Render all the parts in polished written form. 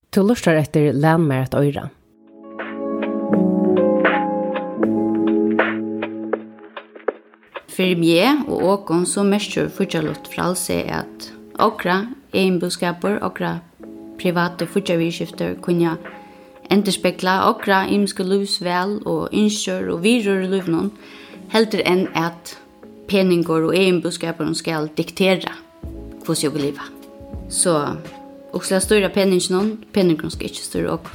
Du lustar etter Län med et øyre. For meg og åkken så mestrer fortsatt frelse at okra einboskaper, okra private fortsattvirskifter kunne enderspekla okra imske livsvel og innskjør og virur i livnån, heldur enn at peningar og einboskaper skal diktera hvordan jeg vil leva. Så og skal større peningene skal ikke større okra.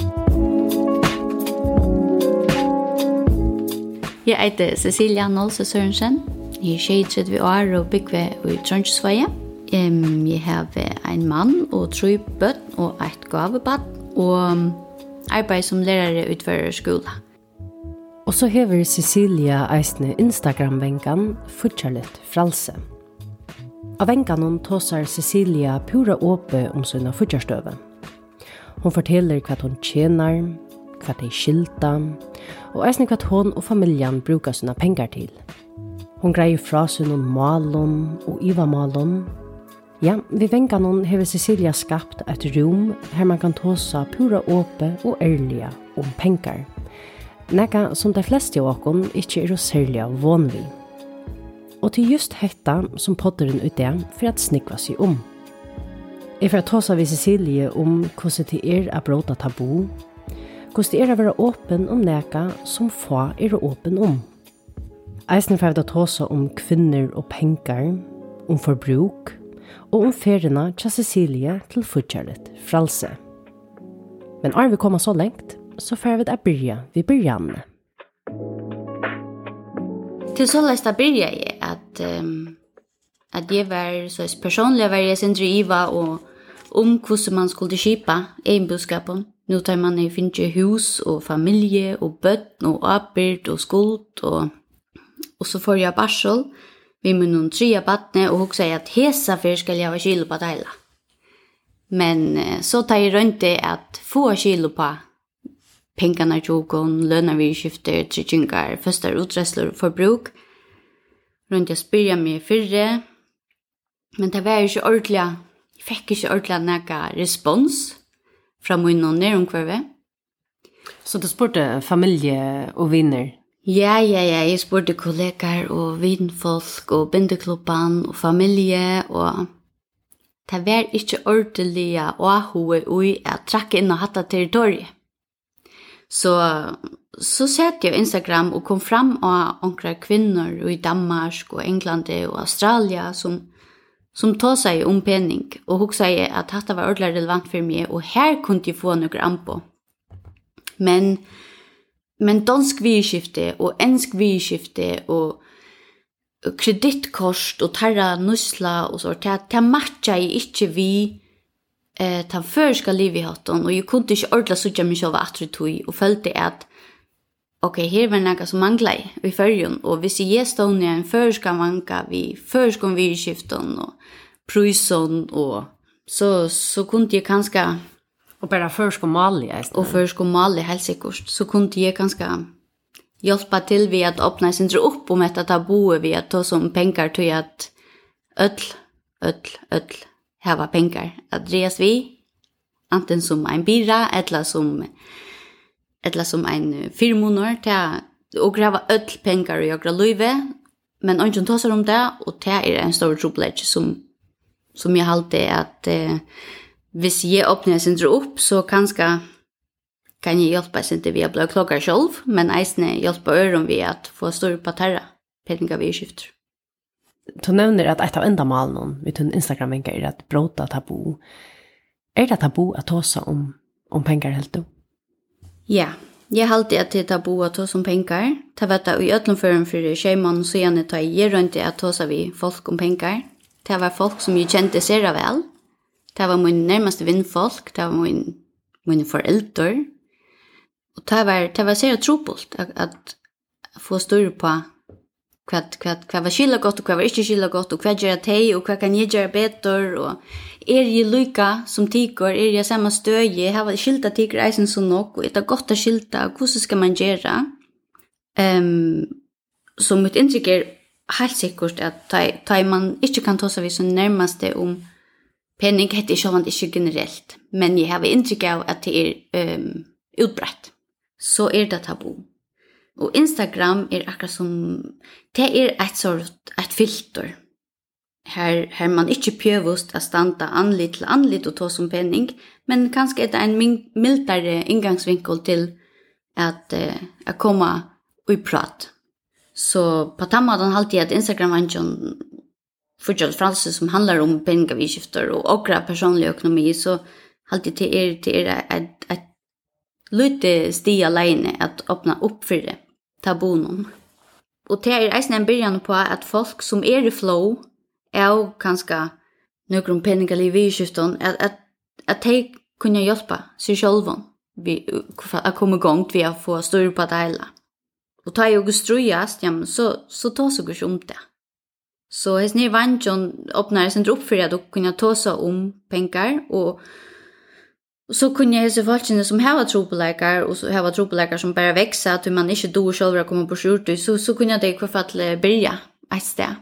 Jeg heter Cecilia Nolse Sørensen. Jeg er 33 år og bygger i Trondheimsveie. Jeg har en mann og 3 bøtt og et gavebatt og arbeider som lærere utfører skole. Og så hever Cecilia eisne Instagram-venkan Fortsatt fralse. Av venkanen tåsar Cecilia pura åpe om sina fortjarstøve. Hon forteller hva hon tjener, hva de skilta, og eisne hva hon og familjen brukar sina pengar til. Hon greier fra sina malon og iva-malon. Ja, vid venkanen hever Cecilia skapt et rom her man kan tåsa pura åpe og ærlige om pengar. Nekka som de fleste av oss ikke er særlig vanlig. Og til just hetta som podderen ute for at snikva seg om. Jeg får tåsa vi Cecilie om hvordan det er å bråta tabu, hvordan det er å være åpen om neka som få er åpen om. Eisen får vi tåsa om kvinner og pengar, om forbruk, og om ferierna til Cecilie til fortsatt fralse. Men er vi kommet så lengt, så får vi å byrja vid byrjanne. Til så lest da byrja jeg at jeg var så personlig var jeg sin driva og om hvordan man skulle skipa einboskapen. Nå tar man i finne hus og familie og bøtten og arbeid og skuld og så får jeg barsel vi med noen 3 battene og hun sier at hesa for skal jeg ha kilo på deila. Men så tar jeg rundt det at få kilo på pengarna tjokon, lönavirskifter, tryggningar, första uträdslar och förbruk. Runt jag spyrja mig fyrre. Men det var inte ordentligt. Jag fick inte ordentligt några respons från min näromkvarve. Så du spurte familje och vänner? Ja. Jag spurte kollegor och vinfolk och bindeklubban och familje. Och det var inte ordentligt och att tracka in och hatta territoriet. Så satt jag Instagram och kom fram av några kvinnor i Danmark och England och Australien som tog sig om penning och hon säger att detta var ordentligt relevant för mig och här kunde jag få några anpå. Men dansk virskifte och ensk virskifte och kreditkort och tarra nusla och så det matchar ju inte vi den förska livigheten och jag kunde inte ordla sådär mig själv attribut och följde att okej, här var något som manglade i förrjun och hvis jag stod ner en förska manka vi förskon virskiften och pröjson och så kunde jag ganska och bara förskon malig och förskon malig helt säkert så kunde jag ganska hjälpa till vid att öppna sin upp om ett tabu vid att ta som pengar till att öll hava pengar att dreas vi antingen som en bira eller som en firmonor och grava öll pengar och jagra löve men ingen tar om det och det är en stor problem som jag alltid att hvis jag öppnar sin upp så kan jag hjälpa sig inte via blå klockar själv men eisne hjälpa öron vi att få stor på tarra pengar vi skifter. Du nevner at et av endamalen vid din Instagram-venker er at bråta tabu. Er det tabu at tåsa om pengar helt du? Ja, jeg halte at det er tabu at tåsa om pengar. Det var det i øtlenføren for skjeimån så gjerne tar jeg rundt at tåsa vi folk om pengar. Det var folk som jeg kjente sera vel. Det var min nærmeste vinnfolk. Det var mine foreldre. Og det var sera tropult at få større på vad var skilla gott och vad var inte skilla gott och vad gör det och vad kan jag göra bättre och jag lika som tycker jag samma stöd jag har skilta tycker eisen så nog och det är gott att skilta hur ska man göra som ett intryck är helt säkert att man inte kan ta sig så närmaste om penning heter ikke generellt, men jeg har inntrykk av at det utbrett. Så det tabu. Og Instagram akkurat som, det et filter. Her man ikke prøvast å standa anlitt til anlitt og ta som penning, men kanskje det en mildare inngangsvinkel til at komma i prat. Så på tammaden alltid at Instagram er en fortsatt fralse som handlar om pengavidskifter og okra personlig økonomi, så alltid det et lite sti alene at åpna opp for det, tabunen. Og det eisen en byrjan på at folk som i flow, og kanskje noen pengalige vidskifter, at de kunne hjelpe seg selv å komme i gang ved å få styr på det hele. Og ta jo strøyast, ja, så ta seg ikke om det. Så hvis ni vant åpner sin opp for at du kunne ta seg om penger, og så kunne jeg se folkene som har tropeleikere, og så har tropeleikere som bare vekser, at man ikke dår selv å komme på skjort, så kunne det i hvert fall begynne et sted.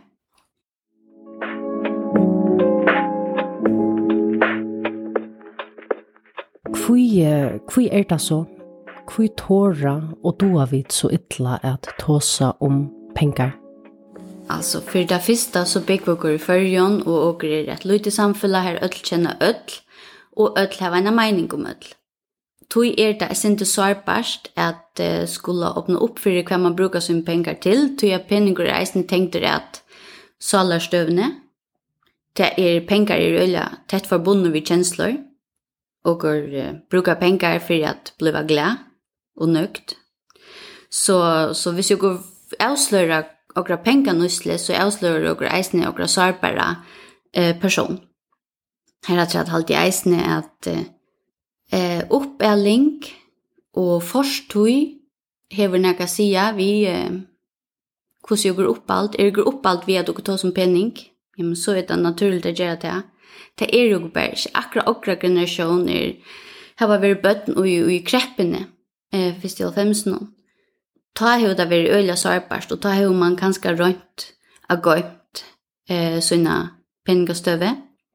Hvor det så? Hvor tåra og doa vi så ytla at tåsa om pengar? Altså, for det første så bygger vi i førjon, og vi et lite samfunnet her ødel kjenner ødel, og ødel har en mening om ødel. Tog det ikke sårbart at skulle åpne opp for hva man bruker sine penger til, tog jeg penninger i reisen tenkte at salarstøvne, det penger i øyla tett forbundet ved kjensler, og bruker penger for at bli glad og nøgt. Så hvis jeg går avslører okra penganusle, så avslører okra eisne okra sårbare person. Her har jeg alltid eisne at oppelling og forstøy hever nekka sida vi hvordan jeg går oppalt. Jeg går oppalt via dere tar som penning, men så det naturligt å gjøre det. Det jo bare ikke akkurat okra generasjoner har vært bøtten og i kreppene først til 15. Ta har det vært øyla sårbart, og ta har man kanskje rønt av gøymt sånne pengastøve.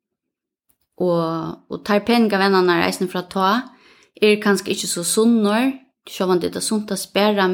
Og tar pengavennerne reisen fra ta kanskje ikke så sunner, så man det sunt å spære,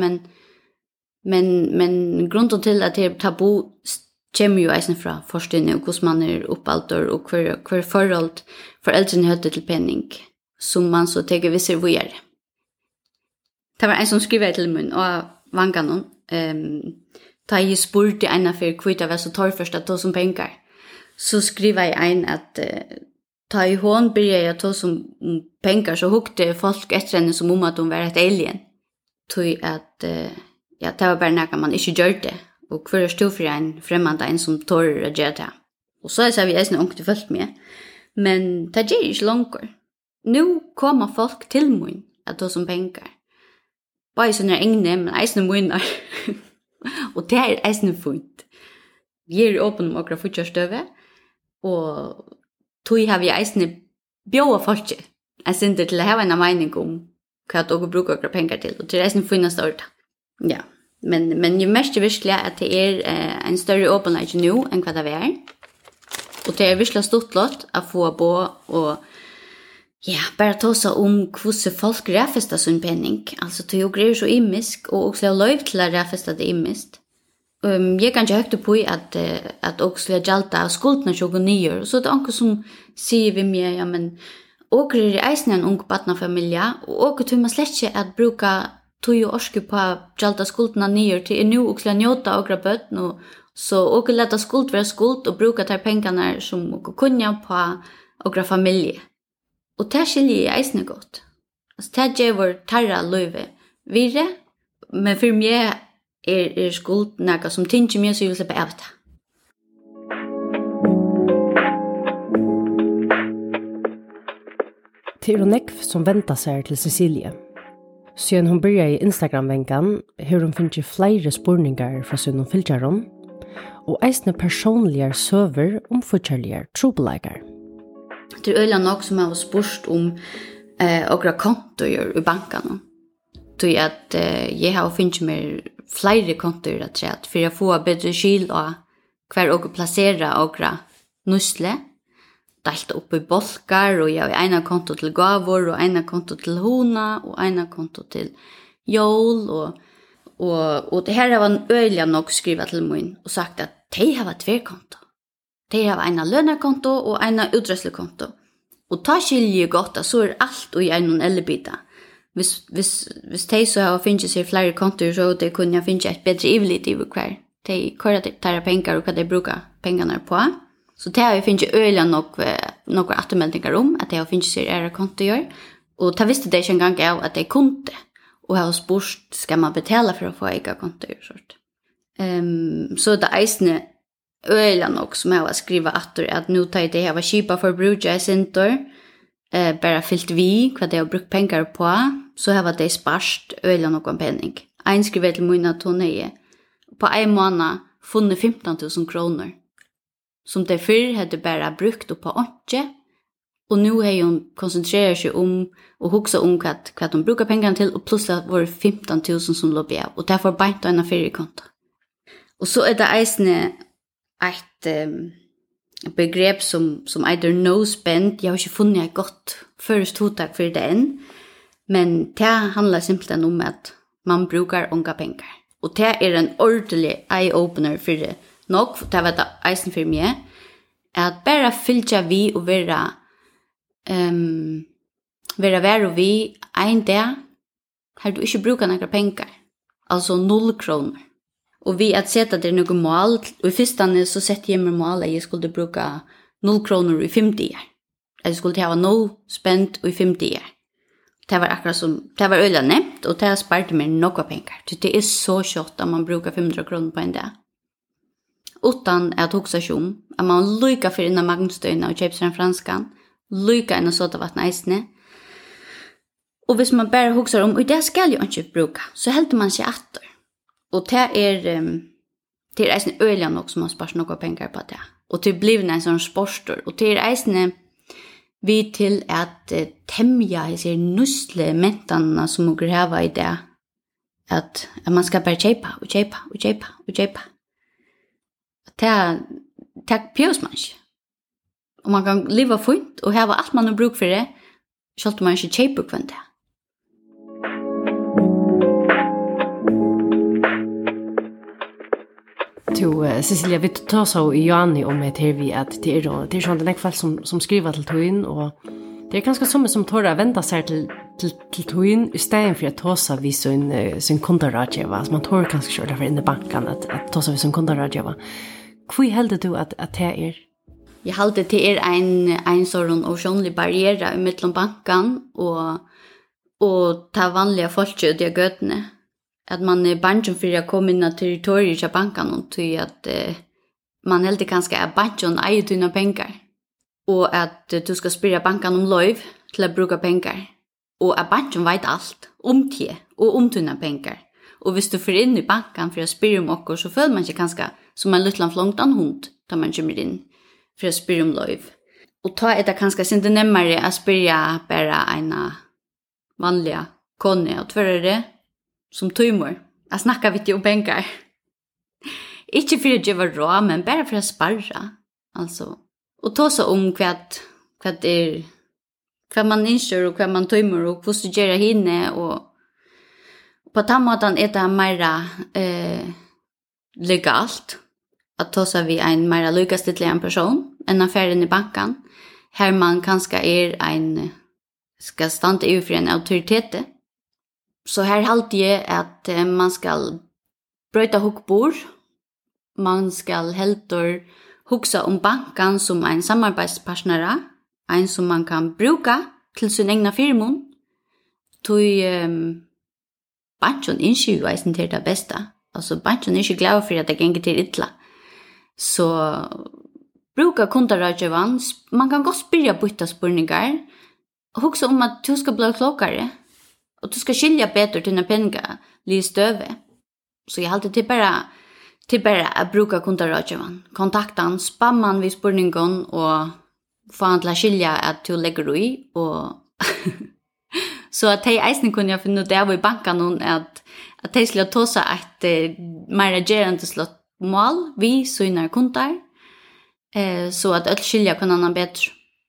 men grunnen til at det tabu kommer jo eisen fra forskningen og hvordan man oppalter og hver forhold foreldrene høyde til penning som man så tenker visser hvor gjør. Det var en som skriver til min og vangan noen da jeg spurte en av for hva det var så tar først at ta som penger så skriver jeg en at ta i hånd blir jeg ta som penger så hukte folk etter henne som om at hun var et alien tog at ja, det var bare noe man ikke gjør det og hver stod for en fremmede en som tårer å gjøre det. Og så vi eisen ångte fullt med. Men det gjør ikke langt. Nå kommer folk til min at ta som penger. Bare sånne egne, men eisen munner. Og det eisen funnet. Vi åpne om akkurat fortsattstøve, og tog har vi eisen bjøde folk. Jeg synes til å ha en mening om hva dere bruker akkurat penger til, og til eisen funnet stort. Ja. Men jo mest virkelig at det en større åpenhet nå enn hva det er. Og det virkelig stort lott å få på og ja, bare ta seg om hvordan folk ræfester sin penning. Altså, det er jo så imisk, og også har lov til å ræfeste det imisk. Jeg kan ikke høyte på at også har gjalt av skuldene 29 år, så det noen som sier vi meg, ja, men åker eisen en ung barnefamilie, og åker til man slett ikke at bruke tog jo orske på gjalda skuldene nyer til nu og til å njøte og bøtten og så og lette skuld være skuld og bruke de pengene som og kunne på og familie. Og det skiljer jeg eisende godt. Altså det gjør vår tarra løyve videre, men for meg skuld noe som tinner mye så jeg vil slippe av det. Det jo nekv som venter seg til Cecilie. Siden hun begynte i Instagram-venken, har hun finnet flere spurninger fra sine filteren, og eisne personlige søver om forskjellige trobeleikere. Det øyla nok som har spurt om okra kontoer i bankene. Så at jeg har finnet mer flere kontoer rett og slett, for å få bedre skyld av hver okra plassere okra nusle. delt upp i bolkar, og jeg har ena konto til gavor, og ena konto til hona, og ena konto til jól, og det her var en øyla nok skriva til min, og sagt at de har tverkonto. De har ena lønarkonto, og ena utrøslekonto. Og ta skilje godt, så alt og i en ellebita. Hvis de så har finnet seg flere kontor, så de kunne finne et bedre ivelig i hver. De kører tar penger og hva de bruker pengene på. Så det har vi finnet øyla noen attermeldingar om, at de har finnet seg ære kontor. Og det visste de ikke engang av at de kunne. Og har spurt, skal man betale for å få egen kontor? Så det eisende øyla nok som jeg har skrivet atter, at nå tar de har kjipa for bruja i sintor, bare fyllt vi hva de har brukt penger på, så har de sparst øyla nok om penning. En skriver til min at hun er på en måned funnet 15 000 kroner, som de før hadde bare brukt på 8, og nå har hun konsentreret seg om og hugsa om hva de bruker pengene til, og plutselig var det 15 000 som lå av, og derfor beint en feriekonto. Og så er det eisende et begrep som either no spend. Jeg har ikke funnet et godt først hotak for det enn, men det handler simpelthen om at man brukar unga penger. Og det er en ordentlig eye-opener for det nok, det var det eisen for meg, at bare fylltja vi og være og vi en dag, har du ikke brukt noen penger, altså 0 kroner. Og vi at sette det noe mål, og i første så sette jeg meg mål at jeg skulle bruke 0 kroner i 50 år. Jeg skulle ha 0 spent i 50 år. Det var akkurat som, det var øyla nevnt, og det sparte meg noe penger. Det er så kjøtt at man bruker 500 kroner på en dag. Utan at huksa sjum, at man lykker for innan magnstøyene og kjøper seg en franskan, lykker enn å såta vattne eisene. Og hvis man bare huksar om, og det skal jo ikke bruke, så heldur man seg atter. Og det er eisene øyla nok som har spart noe penger på det. Og det blir en sånn sporster, og det er eisene vi til at temja i seg nusle mentene som må greve i det, at man skal bare kjøpe. Det pjøs man ikke. Og man kan leve fint og hava alt man har bruk for det, selv om man ikke kjøper kvann det. Cecilia, vi tar så i Johanni om et her vi at det er sånn den fall som skriver til tøyen, og det er ganske som tår å vente seg til tøyen i stedet for å ta seg vid sin kunderådgjøver. Man tår kanskje ikke derfor inn i banken at ta seg vid sin kunderådgjøver. Hvor heldig du at det er? Jeg heldig det er en sånn osjånlig barriere i mellom banken og ta vanlige folk ut i gøtene. At man er banken for å komme inn i territoriet til banken, og til at man heldig kanskje er banken eier dine penger, og at du skal spørre banken om lov til å bruke penger, og at banken vet alt om det og om dine penger. Og hvis du får inn i banken for å spørre om noe, så føler man ikke kanskje som en liten flongtan hund, da man kommer inn for å spørre om lov. Og da er det kanskje ikke nemmere å spørre bare en vanlig kone og tvørere, som tøymor. Jeg snakker vidt om penger. Ikke for å gjøre råd, men bare for å sparre. Altså. Og ta seg om hva man innskjør, og hva man tøymor, og hvordan du gjør henne. Og på den måten er det mer legalt at ta seg ved en mer lykkestittlig person enn affæren i banken. Her man kanskje skal stande i for en autoritet. Så her halte jeg at man skal brøyta hukkbord, man skal heldur huksa om banken som en samarbeidspartner, en som man kan bruka til sin egna firmon, tog banken ikke jo eisen til det beste. Altså banken er ikke glad for at det ganger til ytla. Så bruka kundarådgjøvan, man kan godt spyrja bytta spurningar, huksa om at du skal bli klokare, og du skal skilja bedre til dine penger, li støve. Så jeg halte til bare å bruke kundarådgjøvan. Kontakta han, spamma han vid spurningen, og få han til å skilja at du legger i. Og så at jeg eisen kunne jeg finne ut av i banken at jeg skulle ta seg et mer gerende slått mål, vi søgner kunder, så at alle skilja kunne han bedre.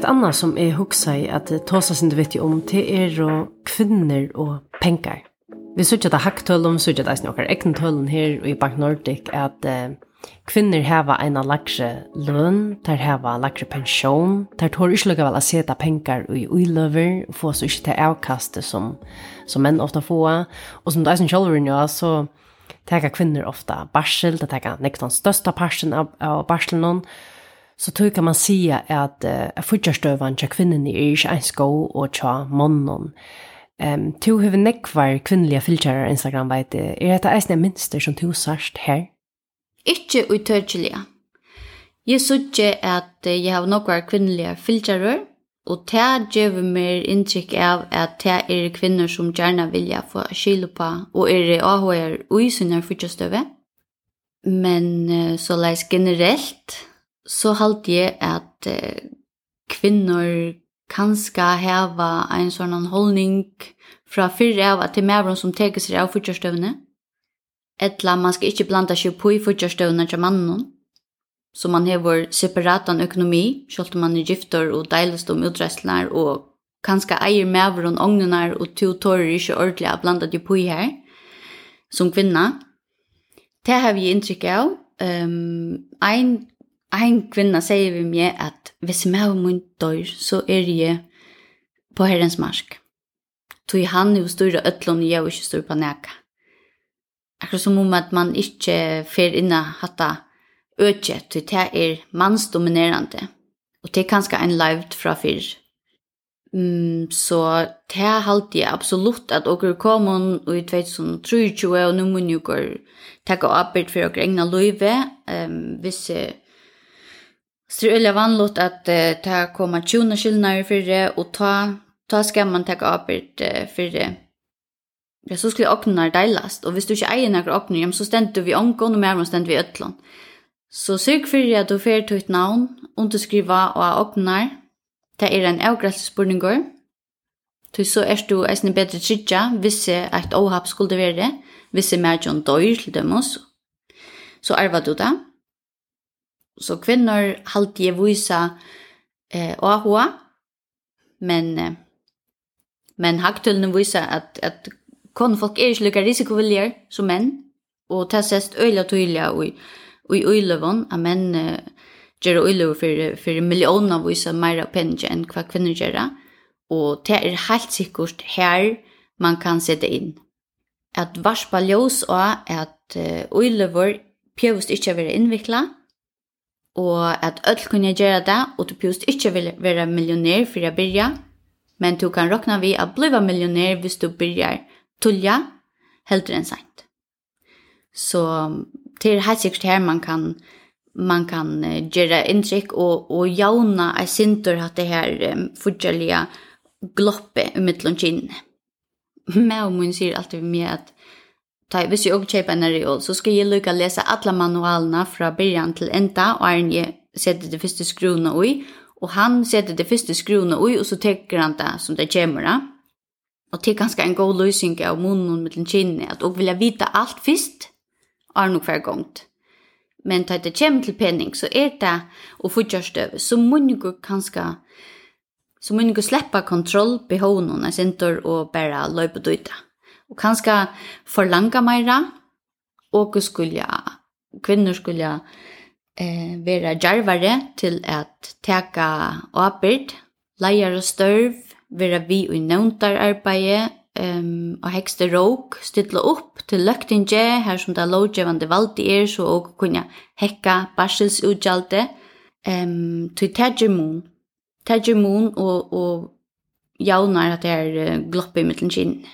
ett annat som är huxa i att ta sig inte vet om till och kvinnor och pengar. Vi såg att det hacktöllen, så att det är några äktentöllen här i Bank Nordic att kvinnor har en lägre lön, där har lägre pension, där tar inte lika väl att sätta pengar i uilöver och få så inte till avkast som män ofta får. Och som det är som själva nu så tar kvinnor ofta barsel, det tar nästan största parten av barselen. Så tror kan man säga att fortsättstøvan till kvinnorna är inte en sko och till mannen. Du har nekvar kvinnliga filtrar Instagram, vet du. Är det en minster som du sørst her? Ikke utørselig. Jeg synes at jeg har nekvar kvinnliga filtrar, og det gjør meg inntrykk av at det er kvinner som gjerne vil få skille på, og AHR i sine fortsättstøve. Men så leis generelt, så halte jeg at kvinnor kanske hava en sån hållning fra fyrre av at det er mer som teker seg av fortsättstøvene. Etla man ska inte blanda sig på i fortsättstøvene til mannen, så man har separatan økonomi, selv om man er gifter og deilest om utrettene, og kanskje eier med og ångene, og to tårer ikke ordentlig å blanda det på i her, som kvinna. Det har vi inntrykk av. En kvinna säger vi mig att hvis jag mun dör så jag på Herrens mark. Tog han ju stora ötlon och jag inte stor på näka. Akkurat som om att man inte fer inna hatta öket, till det är mansdominerande. Och det är kanske en livt fra fyr. Så det är alltid absolut att åker kommer i 2023 och nu mun ju går ta uppåt för att egna löve. Hvis så det är vanligt att ta komma 20 skillnader för det och ta ska man ta uppåt för det. Ja, så skulle åknar delas och hvis du inte äger några åknar så ständer vi ångån och mer ständer vi ötlån. Så sök för att du får ta ett namn, underskriva och åknar. Det är en avgränsningsspurningar. Så är du en bättre tryggja, hvis ett åhapp skulle vara det, hvis mer John Doyle till dem också. Så arvar du det. Så kvinnor alltid visa AHA, men haktullen visar att konfolk är inte lika risikovilliga som män, och det ses öliga tydliga i öjlövån, att män gör öjlöv för miljoner visa mer pengar än vad kvinnor gör, och det är helt säkert här man kan sätta in. Att varspa ljus och att öjlövor pjövst inte vara invikla, och att öll kunna göra det, och du pjövst inte vara miljonär för att börja, men du kan räkna vid att bli miljonär hvis du börjar tulja hellre än sent. Så det är helt säkert här man kan göra intryck och jauna är sintor att det här fortsättliga gloppe i mittlån kinn. Men om hon säger alltid med att hvis jag köper en reol så ska jag lycka läsa alla manualerna från början till ända, och Arne sätter det första skruvna i, och han sätter det första skruvna i, och så täcker han det som det kommer. Och det är ganska en god lösning av munnen med kinnet, att och vilja vita allt först är nog för gångt. Men när det kommer till penning så är det och fortsätter så många släppa kontroll på honom och center och bara löpa ut. Och kanske förlanga mera, och kvinnor skulle vara djärvare till att täcka uppåt, leja och störv, vara vi i nämndararbete, och högsta råk, stilla upp till löktinge, här som det lovgivande valgt är, så och kunna häcka barselsutgjaldet, till tägermon och jaunar att det är glopp i mitteln kinn.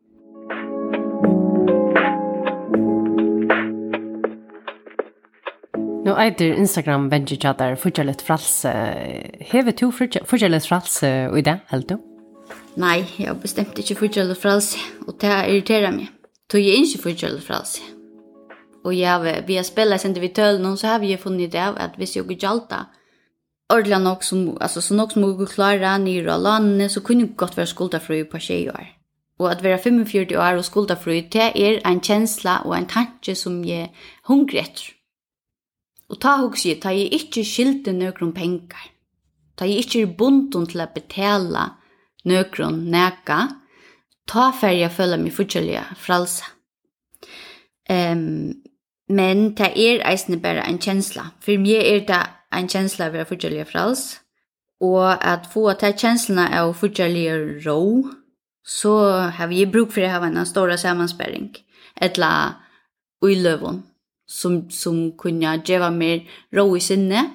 Nu äter Instagram venture chatter fortsätter fralse. Hever du fortsätter fralse i det helt då? Nej, jag bestämde inte fortsätter fralse, och det irriterar mig. Tog jag inte fortsätter fralse. Och vi har spelat sen vi töll någon, så har vi funnit det av att hvis jag går jalta ordla nok som så nok som går klara nyra landet, så kunde gott vara skuldafri på 20 år. Och att vara 45 år och skuldafri, det är en känsla och en tanke som jag hungrar efter. Och ta jag inte skilte några pengar. ta jeg ikke bunden til å betale nøkron næka, ta for jeg føler meg fortjellige fralse. Men det eisne bare en kjensla. For meg det en kjensla av å være fortjellige frals, og at få at de kjenslene av fortjellige ro, så har vi bruk for å ha en stor sammensperring, eller uiløven, som kunne gjøre mer ro i sinne,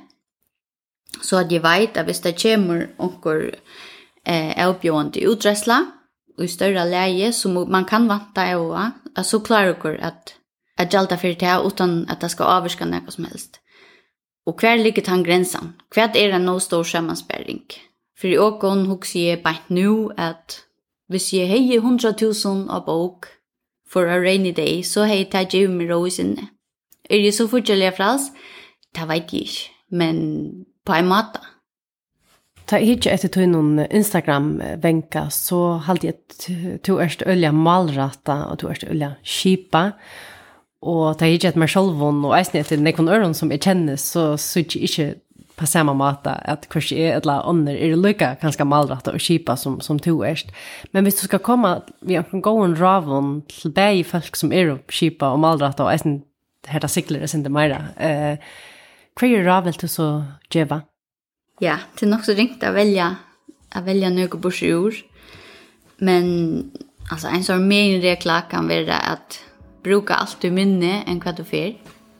så at jeg vet at hvis det kommer noen avbjørende utresla, og i større leie, så man kan vante av, så klarer dere at gjelda for det utan at det skal avvirke noe som helst. Og hver ligger den grensen? Hva det noe stor sammensperring? For i åkken husker jeg bare nå at hvis jeg har 100.000 av bok for a rainy day, så har jeg tatt givet meg ro i sinne. Jeg så forskjellig frals? Det vet jeg ikke, men på en måte. Ta ikke etter tog noen Instagram-venka, så halte jeg at du øye malrata, og du øye skipa, og ta ikke etter meg sjølvån, og eisne etter nekon øren som jeg kjenner, så synes jeg ikke på samme måte at hver er et eller annet er lykka ganske malrata og skipa som du Men hvis du skal komme, vi kan gå en ravon til begge folk som skipa og malrata, og eisne herta sikler det sinde meira. Hva ravel til så djeva? Ja, det nok så ringt å velge noe bors i ord. Men altså, en sånn mer regla kan være at bruka alt du minne enn hva du fer.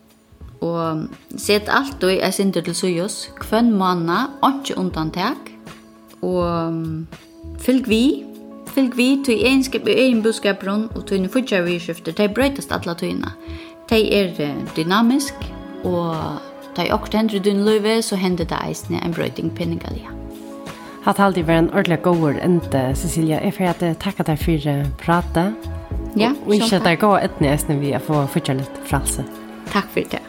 Og sett alt du er sinter til sujos, hvem måned, ikke undantak. Og fylg vi til egenskap i egen budskaperen, og til en fortsatt vidskifter, de brøytast alle tøyene. De dynamisk, og da jeg også hender din løyve, så hender det eisne en brøyting penningalia. Hatt alltid vært en ordentlig god ende, Cecilia. Jeg får at takke deg for pratet. Ja, og ikke at det går etter eisne vi får fortsatt litt fralse. Takk for det.